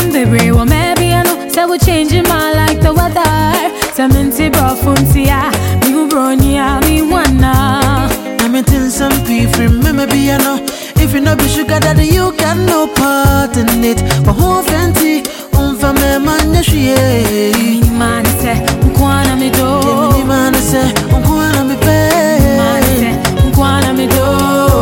Baby, well, maybe I know, so we're changing my like the weather. Samenti bro funtia, me bronya, me wanna. I'm eating some beef, remember piano. If you know be sugar daddy, you got no part in it. But who fancy, family man, yeah. Mini man say, Nkwana me do. Mini man say, Nkwana me pay. Man say, Nkwana me do.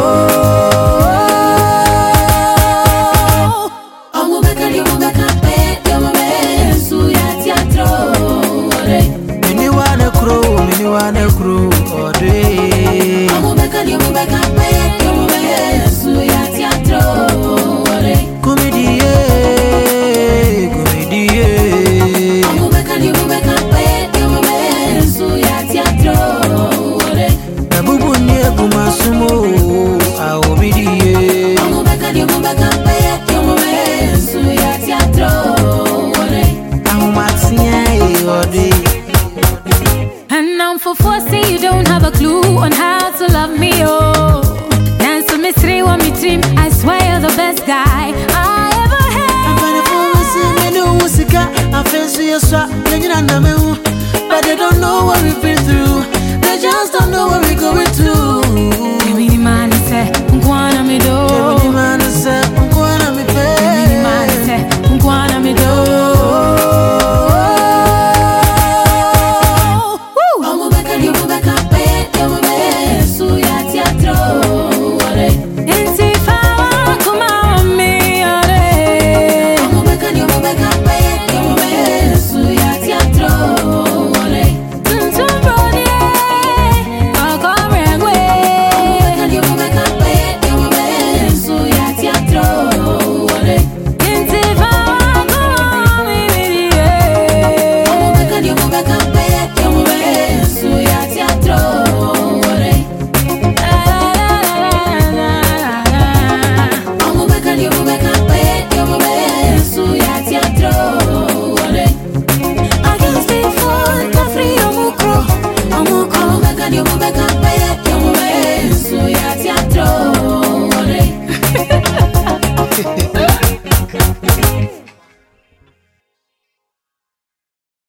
Wane crew all day. Comedie, Nabubu nye kumasumo, aobidie. And I'm for forcing you don't have a clue on how to love me, oh. Dance to me, three, want me dream. I swear you're the best guy I ever had. But they don't know what we've been through. They just don't know what we're going through. Give me the man and say, Nkwana me do. Give me the man and say, Nkwana me pay. Give me the man and say, Nkwana me do. I can't stay for the free, I'm a crow.